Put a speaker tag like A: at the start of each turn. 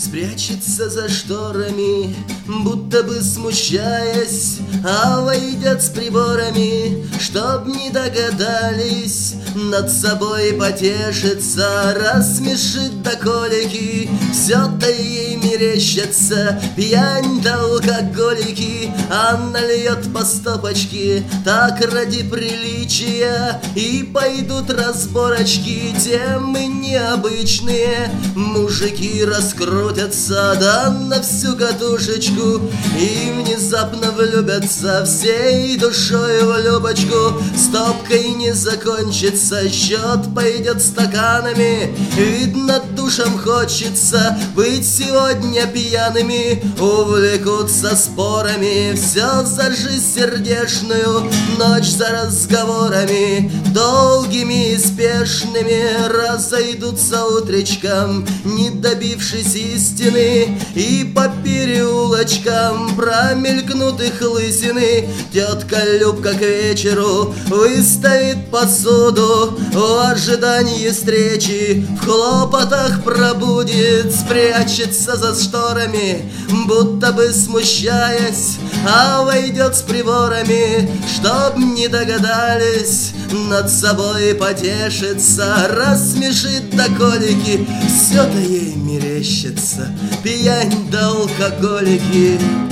A: спрячется за шторами, будто бы смущаясь, а войдет с приборами, чтоб не догадались, над собой потешится, рассмешит до колики. Все-то ей мерещится пьянь да алкоголики, а нальет по стопочке так ради приличия, и пойдут разборочки, темы необычные. Мужики раскрутятся да на всю катушечку и внезапно влюбятся всей душой в Любочку. Стопкой не закончится, счет пойдет стаканами, видно, душам хочется быть сегодня пьяными. Увлекутся спорами, все за жизнь сердечную, ночь за разговорами долгими и спешными, разойдутся утречком, не добившись истины, и по переулочкам промелькнут их лысины. Тетка Любка к вечеру выставит посуду, в ожидании встречи в хлопотах пробудет, спрячется за шторами, будто бы смущаясь, а войдет с приборами, чтоб не догадались, над собой потешится, рассмешит до колики. Все-то ей мерещится пьянь да алкоголики.